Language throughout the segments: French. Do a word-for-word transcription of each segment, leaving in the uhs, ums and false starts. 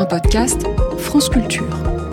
un podcast France Culture.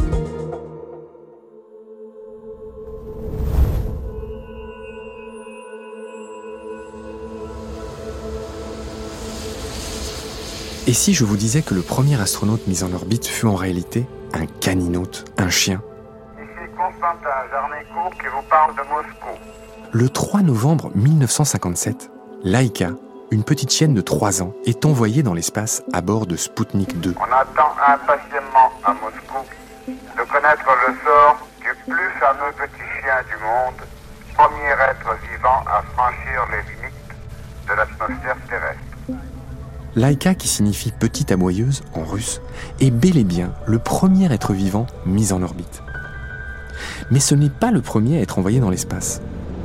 Et si je vous disais que le premier astronaute mis en orbite fut en réalité un caninote, un chien ? Ici Constantin Jarnico qui vous parle de Moscou. Le trois novembre mille neuf cent cinquante-sept, Laïka, une petite chienne de trois ans, est envoyée dans l'espace à bord de Sputnik deux. On attend impatiemment à Moscou de connaître le sort du plus fameux petit chien du monde, premier être vivant à franchir les limites de l'atmosphère terrestre. Laïka, qui signifie petite aboyeuse en russe, est bel et bien le premier être vivant mis en orbite. Mais ce n'est pas le premier à être envoyé dans l'espace.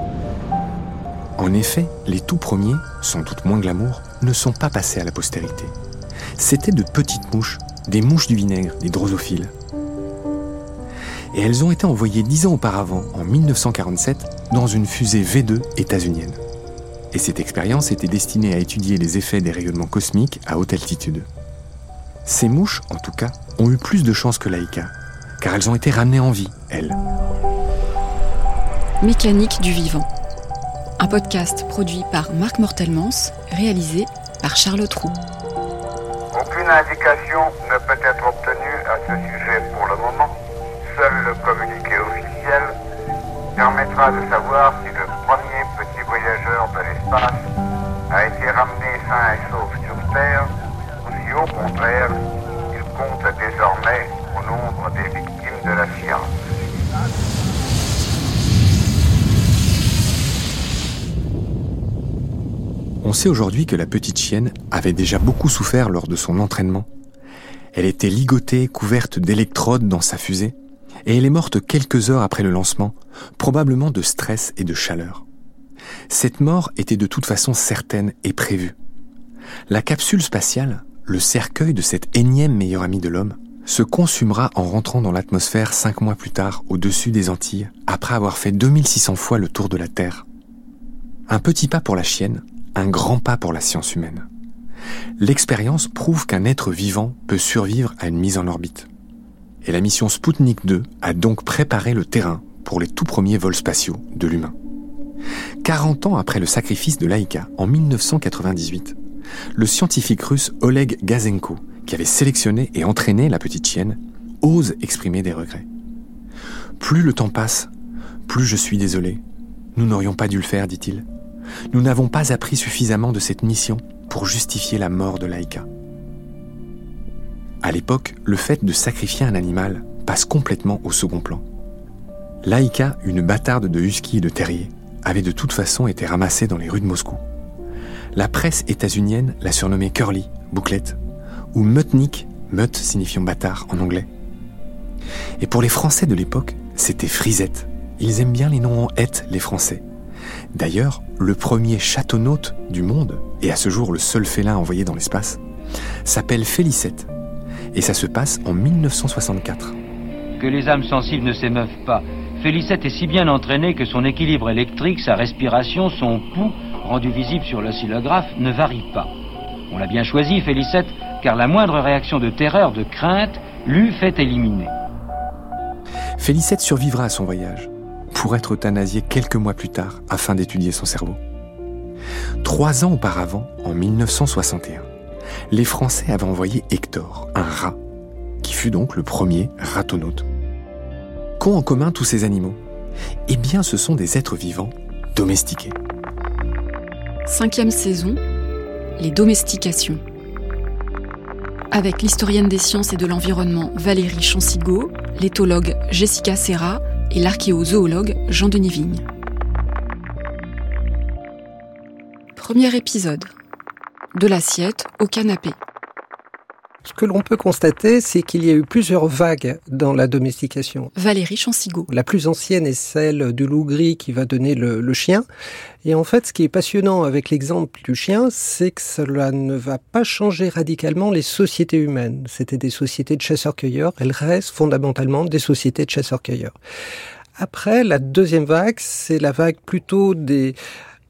En effet, les tout premiers, sans doute moins glamour, ne sont pas passés à la postérité. C'étaient de petites mouches, des mouches du vinaigre, des drosophiles. Et elles ont été envoyées dix ans auparavant, en mille neuf cent quarante-sept, dans une fusée V deux états-unienne. Et cette expérience était destinée à étudier les effets des rayonnements cosmiques à haute altitude. Ces mouches, en tout cas, ont eu plus de chance que Laïka, car elles ont été ramenées en vie, elles. Mécanique du vivant. Un podcast produit par Marc Mortelmans, réalisé par Charlotte Roux. Aucune indication ne peut être obtenue à ce sujet pour le moment. Seul le communiqué officiel permettra de savoir si le premier petit voyageur de l'espace a été ramené sain et sauf sur Terre, ou si au contraire, il compte désormais au nombre des victimes de la science. On sait aujourd'hui que la petite chienne avait déjà beaucoup souffert lors de son entraînement. Elle était ligotée, couverte d'électrodes dans sa fusée, et elle est morte quelques heures après le lancement, probablement de stress et de chaleur. Cette mort était de toute façon certaine et prévue. La capsule spatiale, le cercueil de cet énième meilleur ami de l'homme, se consumera en rentrant dans l'atmosphère cinq mois plus tard au-dessus des Antilles, après avoir fait deux mille six cents fois le tour de la Terre. Un petit pas pour la chienne, un grand pas pour la science humaine. L'expérience prouve qu'un être vivant peut survivre à une mise en orbite. Et la mission Sputnik deux a donc préparé le terrain pour les tout premiers vols spatiaux de l'humain. quarante ans après le sacrifice de Laïka, en mille neuf cent quatre-vingt-dix-huit, le scientifique russe Oleg Gazenko, qui avait sélectionné et entraîné la petite chienne, ose exprimer des regrets. Plus le temps passe, plus je suis désolé. Nous n'aurions pas dû le faire, dit-il. Nous n'avons pas appris suffisamment de cette mission pour justifier la mort de Laïka. À l'époque, le fait de sacrifier un animal passe complètement au second plan. Laïka, une bâtarde de husky et de terrier, avait de toute façon été ramassée dans les rues de Moscou. La presse états-unienne l'a surnommée Curly, bouclette, ou Mutnik, Mut signifiant bâtard en anglais. Et pour les Français de l'époque, c'était Frisette. Ils aiment bien les noms en hête, les Français. D'ailleurs, le premier châteaunaute du monde, et à ce jour le seul félin envoyé dans l'espace, s'appelle Félicette. Et ça se passe en mille neuf cent soixante-quatre. Que les âmes sensibles ne s'émeuvent pas. Félicette est si bien entraînée que son équilibre électrique, sa respiration, son pouls, rendu visible sur l'oscillographe, ne varie pas. On l'a bien choisi, Félicette, car la moindre réaction de terreur, de crainte, l'eût fait éliminer. Félicette survivra à son voyage, pour être euthanasiée quelques mois plus tard, afin d'étudier son cerveau. Trois ans auparavant, en mille neuf cent soixante et un, les Français avaient envoyé Hector, un rat, qui fut donc le premier ratonaute. Qu'ont en commun tous ces animaux ? Eh bien, ce sont des êtres vivants domestiqués. Cinquième saison, les domestications. Avec l'historienne des sciences et de l'environnement Valérie Chansigaud, l'éthologue Jessica Serra et l'archéozoologue Jean-Denis Vigne. Premier épisode. De l'assiette au canapé. Ce que l'on peut constater, c'est qu'il y a eu plusieurs vagues dans la domestication. Valérie Chansigaud. La plus ancienne est celle du loup gris qui va donner le, le chien. Et en fait, ce qui est passionnant avec l'exemple du chien, c'est que cela ne va pas changer radicalement les sociétés humaines. C'était des sociétés de chasseurs-cueilleurs. Elles restent fondamentalement des sociétés de chasseurs-cueilleurs. Après, la deuxième vague, c'est la vague plutôt des...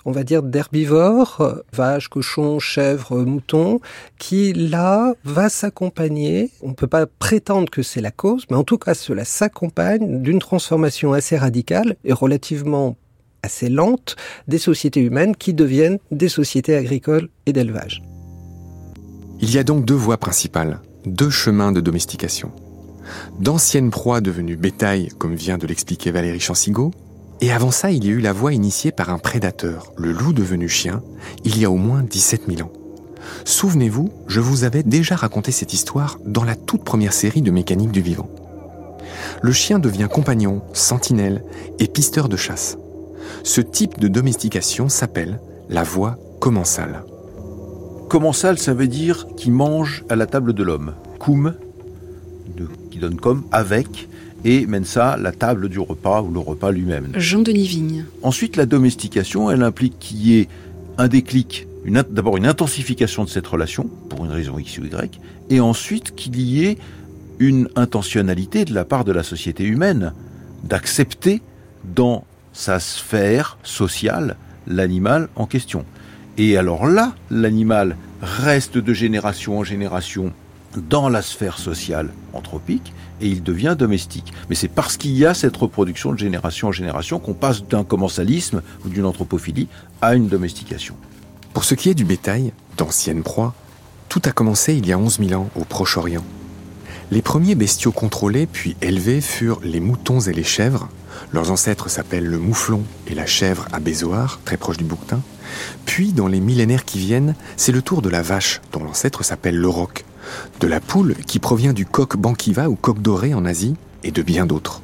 on va dire, d'herbivores, vaches, cochons, chèvres, moutons, qui, là, va s'accompagner, on ne peut pas prétendre que c'est la cause, mais en tout cas, cela s'accompagne d'une transformation assez radicale et relativement assez lente des sociétés humaines qui deviennent des sociétés agricoles et d'élevage. Il y a donc deux voies principales, deux chemins de domestication. D'anciennes proies devenues bétail, comme vient de l'expliquer Valérie Chansigaud, et avant ça, il y a eu la voie initiée par un prédateur, le loup devenu chien, il y a au moins dix-sept mille ans. Souvenez-vous, je vous avais déjà raconté cette histoire dans la toute première série de Mécanique du vivant. Le chien devient compagnon, sentinelle et pisteur de chasse. Ce type de domestication s'appelle la voie commensale. Commensal, ça veut dire qui mange à la table de l'homme. Cum, de, qui donne comme, avec, et mensa, la table du repas ou le repas lui-même. Jean-Denis Vigne. Ensuite, la domestication, elle implique qu'il y ait un déclic, une, d'abord une intensification de cette relation, pour une raison X ou Y, et ensuite qu'il y ait une intentionnalité de la part de la société humaine d'accepter dans sa sphère sociale l'animal en question. Et alors là, l'animal reste de génération en génération dans la sphère sociale anthropique et il devient domestique. Mais c'est parce qu'il y a cette reproduction de génération en génération qu'on passe d'un commensalisme ou d'une anthropophilie à une domestication. Pour ce qui est du bétail, d'anciennes proies, tout a commencé il y a onze mille ans au Proche-Orient. Les premiers bestiaux contrôlés puis élevés furent les moutons et les chèvres. Leurs ancêtres s'appellent le mouflon et la chèvre à Bézoard, très proche du bouquetin. Puis, dans les millénaires qui viennent, c'est le tour de la vache, dont l'ancêtre s'appelle l'auroch, de la poule qui provient du coq bankiva ou coq doré en Asie, et de bien d'autres.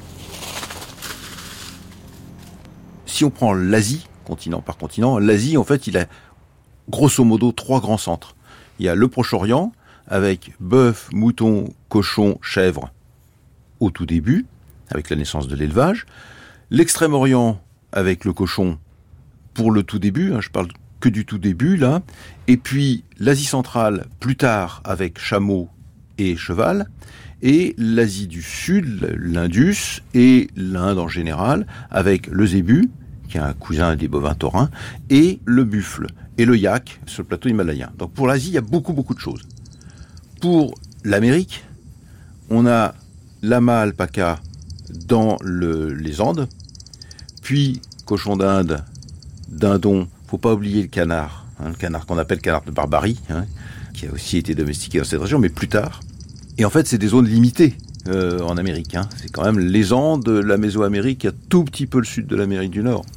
Si on prend l'Asie, continent par continent, l'Asie, en fait, il a grosso modo trois grands centres. Il y a le Proche-Orient, avec bœuf, mouton, cochon, chèvre, au tout début, avec la naissance de l'élevage. L'Extrême-Orient, avec le cochon, pour le tout début, hein, je parle que du tout début, là. Et puis l'Asie centrale, plus tard, avec chameau et cheval. Et l'Asie du Sud, l'Indus, et l'Inde en général, avec le zébu, qui est un cousin des bovins taurins, et le buffle, et le yak, sur le plateau himalayen. Donc pour l'Asie, il y a beaucoup, beaucoup de choses. Pour l'Amérique, on a lama alpaca dans le, les Andes, puis cochon d'Inde, dindon, faut pas oublier le canard, hein, le canard qu'on appelle canard de Barbarie, hein, qui a aussi été domestiqué dans cette région, mais plus tard. Et en fait, c'est des zones limitées euh, en Amérique. Hein. C'est quand même les Andes, la Mésoamérique, il y a tout petit peu le sud de l'Amérique du Nord.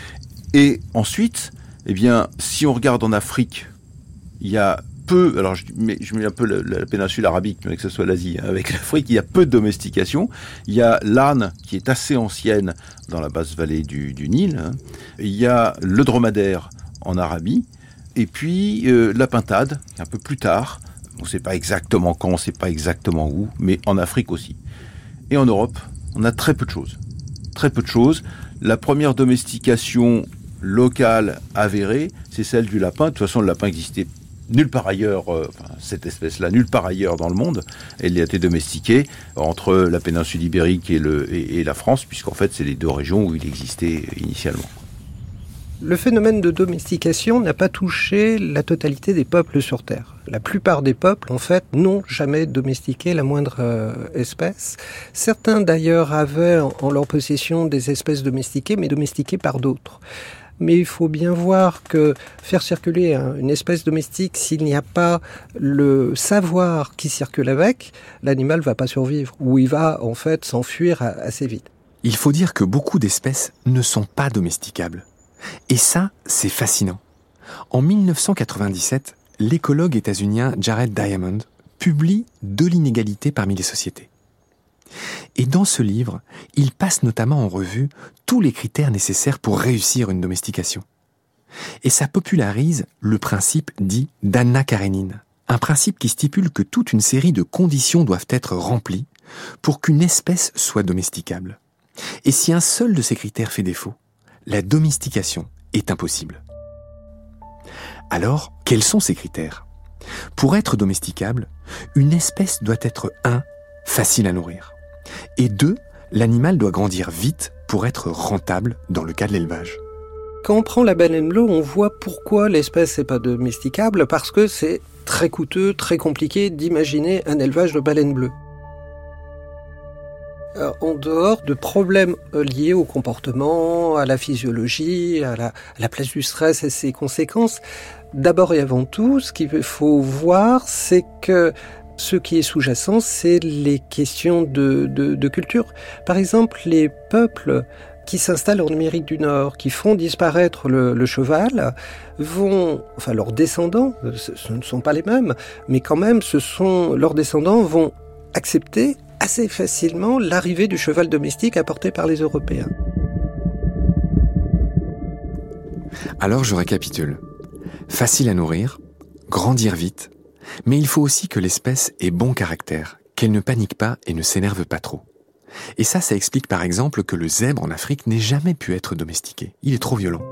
Et ensuite, eh bien, si on regarde en Afrique, il y a peu, alors je mets, je mets un peu la, la péninsule arabique, mais que ce soit l'Asie, hein, avec l'Afrique, il y a peu de domestication. Il y a l'âne, qui est assez ancienne dans la basse vallée du, du Nil. Hein. Il y a le dromadaire en Arabie. Et puis euh, la pintade, un peu plus tard. On ne sait pas exactement quand, on ne sait pas exactement où, mais en Afrique aussi. Et en Europe, on a très peu de choses. Très peu de choses. La première domestication locale avérée, c'est celle du lapin. De toute façon, le lapin existait nulle part ailleurs, euh, enfin, cette espèce-là, nulle part ailleurs dans le monde. Elle a été domestiquée entre la péninsule ibérique et, le, et, et la France, puisqu'en fait, c'est les deux régions où il existait initialement. Le phénomène de domestication n'a pas touché la totalité des peuples sur Terre. La plupart des peuples, en fait, n'ont jamais domestiqué la moindre euh, espèce. Certains, d'ailleurs, avaient en, en leur possession des espèces domestiquées, mais domestiquées par d'autres. Mais il faut bien voir que faire circuler une espèce domestique, s'il n'y a pas le savoir qui circule avec, l'animal ne va pas survivre, ou il va en fait s'enfuir assez vite. Il faut dire que beaucoup d'espèces ne sont pas domesticables. Et ça, c'est fascinant. En dix-neuf cent quatre-vingt-dix-sept, l'écologue états-unien Jared Diamond publie De l'inégalité parmi les sociétés. Et dans ce livre, il passe notamment en revue tous les critères nécessaires pour réussir une domestication. Et ça popularise le principe dit d'Anna Karénine, un principe qui stipule que toute une série de conditions doivent être remplies pour qu'une espèce soit domesticable. Et si un seul de ces critères fait défaut, la domestication est impossible. Alors, quels sont ces critères ? Pour être domesticable, une espèce doit être un, facile à nourrir, et deux, l'animal doit grandir vite pour être rentable dans le cas de l'élevage. Quand on prend la baleine bleue, on voit pourquoi l'espèce n'est pas domesticable, parce que c'est très coûteux, très compliqué d'imaginer un élevage de baleines bleues. En dehors de problèmes liés au comportement, à la physiologie, à la, à la place du stress et ses conséquences, d'abord et avant tout, ce qu'il faut voir, c'est que ce qui est sous-jacent, c'est les questions de, de, de culture. Par exemple, les peuples qui s'installent en Amérique du Nord, qui font disparaître le, le cheval, vont, enfin leurs descendants, ce, ce ne sont pas les mêmes, mais quand même, ce sont leurs descendants vont accepter assez facilement l'arrivée du cheval domestique apporté par les Européens. Alors je récapitule. Facile à nourrir, grandir vite, mais il faut aussi que l'espèce ait bon caractère, qu'elle ne panique pas et ne s'énerve pas trop. Et ça, ça explique par exemple que le zèbre en Afrique n'ait jamais pu être domestiqué. Il est trop violent.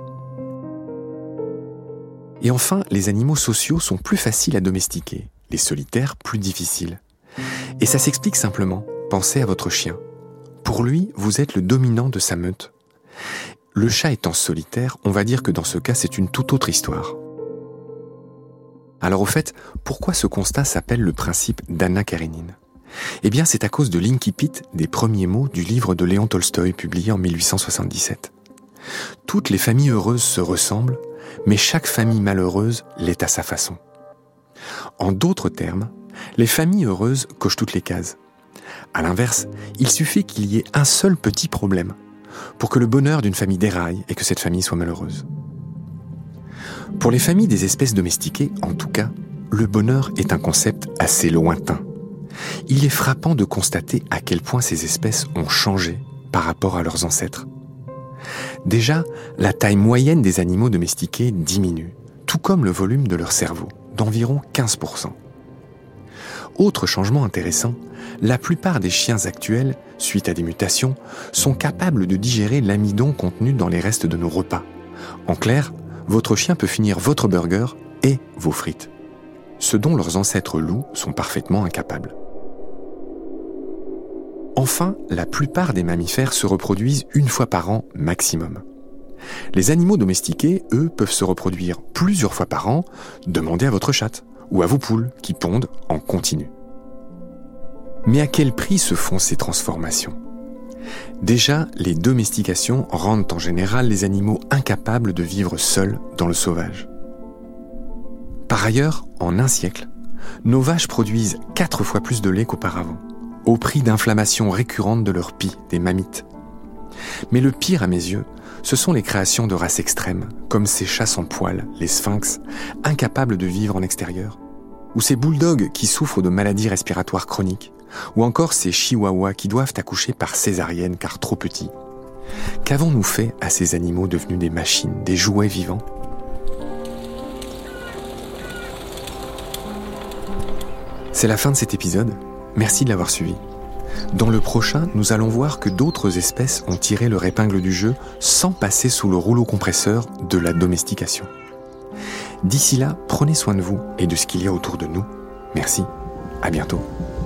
Et enfin, les animaux sociaux sont plus faciles à domestiquer, les solitaires plus difficiles. Et ça s'explique simplement. Pensez à votre chien. Pour lui, vous êtes le dominant de sa meute. Le chat étant solitaire, on va dire que dans ce cas, c'est une toute autre histoire. Alors au fait, pourquoi ce constat s'appelle le principe d'Anna Karénine ? Eh bien, c'est à cause de l'incipit des premiers mots du livre de Léon Tolstoï publié en mille huit cent soixante-dix-sept. Toutes les familles heureuses se ressemblent, mais chaque famille malheureuse l'est à sa façon. En d'autres termes, les familles heureuses cochent toutes les cases. À l'inverse, il suffit qu'il y ait un seul petit problème pour que le bonheur d'une famille déraille et que cette famille soit malheureuse. Pour les familles des espèces domestiquées, en tout cas, le bonheur est un concept assez lointain. Il est frappant de constater à quel point ces espèces ont changé par rapport à leurs ancêtres. Déjà, la taille moyenne des animaux domestiqués diminue, tout comme le volume de leur cerveau, d'environ quinze pour cent. Autre changement intéressant, la plupart des chiens actuels, suite à des mutations, sont capables de digérer l'amidon contenu dans les restes de nos repas. En clair, votre chien peut finir votre burger et vos frites. Ce dont leurs ancêtres loups sont parfaitement incapables. Enfin, la plupart des mammifères se reproduisent une fois par an maximum. Les animaux domestiqués, eux, peuvent se reproduire plusieurs fois par an, demandez à votre chatte ou à vos poules qui pondent en continu. Mais à quel prix se font ces transformations ? Déjà, les domestications rendent en général les animaux incapables de vivre seuls dans le sauvage. Par ailleurs, en un siècle, nos vaches produisent quatre fois plus de lait qu'auparavant, au prix d'inflammations récurrentes de leurs pies, des mammites. Mais le pire à mes yeux, ce sont les créations de races extrêmes, comme ces chats sans poils, les sphinx, incapables de vivre en extérieur, ou ces bulldogs qui souffrent de maladies respiratoires chroniques, ou encore ces chihuahuas qui doivent accoucher par césarienne car trop petits. Qu'avons-nous fait à ces animaux devenus des machines, des jouets vivants ? C'est la fin de cet épisode. Merci de l'avoir suivi. Dans le prochain, nous allons voir que d'autres espèces ont tiré leur épingle du jeu sans passer sous le rouleau compresseur de la domestication. D'ici là, prenez soin de vous et de ce qu'il y a autour de nous. Merci. À bientôt.